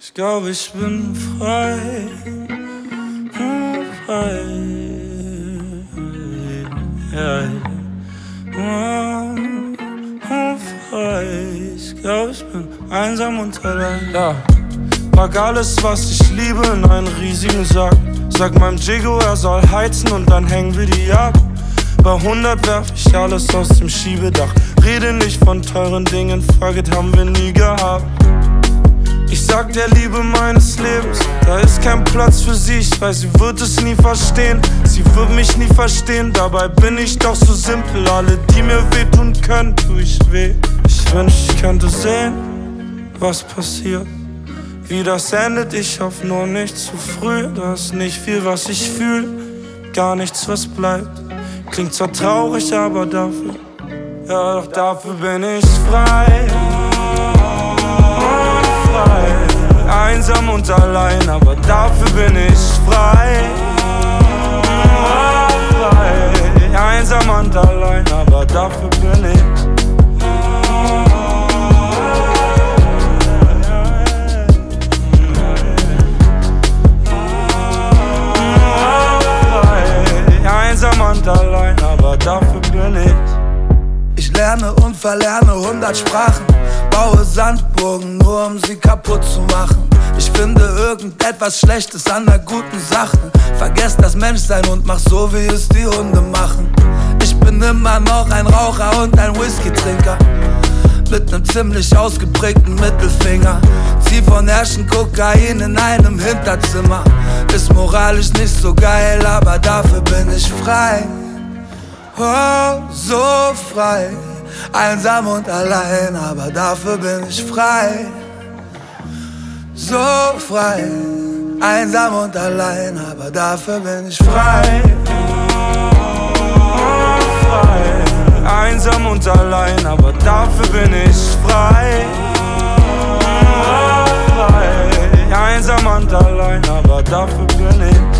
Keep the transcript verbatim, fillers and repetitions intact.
Ich glaube, ich bin frei, frei, ja, frei. Ich glaube, ich bin einsam und allein. Ja. Pack alles, was ich liebe, in einen riesigen Sack. Sag meinem Jigo, er soll heizen und dann hängen wir die ab. Bei hundert werf ich alles aus dem Schiebedach. Rede nicht von teuren Dingen, Frage haben wir nie gehabt. Ich sag der Liebe meines Lebens, da ist kein Platz für sie. Ich weiß, sie wird es nie verstehen, sie wird mich nie verstehen. Dabei bin ich doch so simpel, alle, die mir wehtun können, tu ich weh. Ich wünsch, ich könnte sehen, was passiert, wie das endet. Ich hoffe nur nicht zu früh, da ist nicht viel, was ich fühl, gar nichts, was bleibt. Klingt zwar traurig, aber dafür, ja doch dafür bin ich frei. Einsam und allein, aber dafür bin ich frei. frei. Einsam und allein, aber dafür bin ich frei. Einsam und allein, aber dafür bin ich. Ich lerne und verlerne hundert Sprachen, baue Sandburgen, nur um sie kaputt zu machen. Ich finde irgendetwas Schlechtes an der guten Sache. Vergess das Menschsein und mach so, wie es die Hunde machen. Ich bin immer noch ein Raucher und ein Whisky-Trinker mit nem ziemlich ausgeprägten Mittelfinger. Zieh von Herrschen Kokain in einem Hinterzimmer. Ist moralisch nicht so geil, aber dafür bin ich frei. Oh, so frei. Einsam und allein, aber dafür bin ich frei. So frei. Einsam und allein, aber dafür bin ich frei. frei. Einsam und allein, aber dafür bin ich frei. frei. Einsam und allein, aber dafür bin ich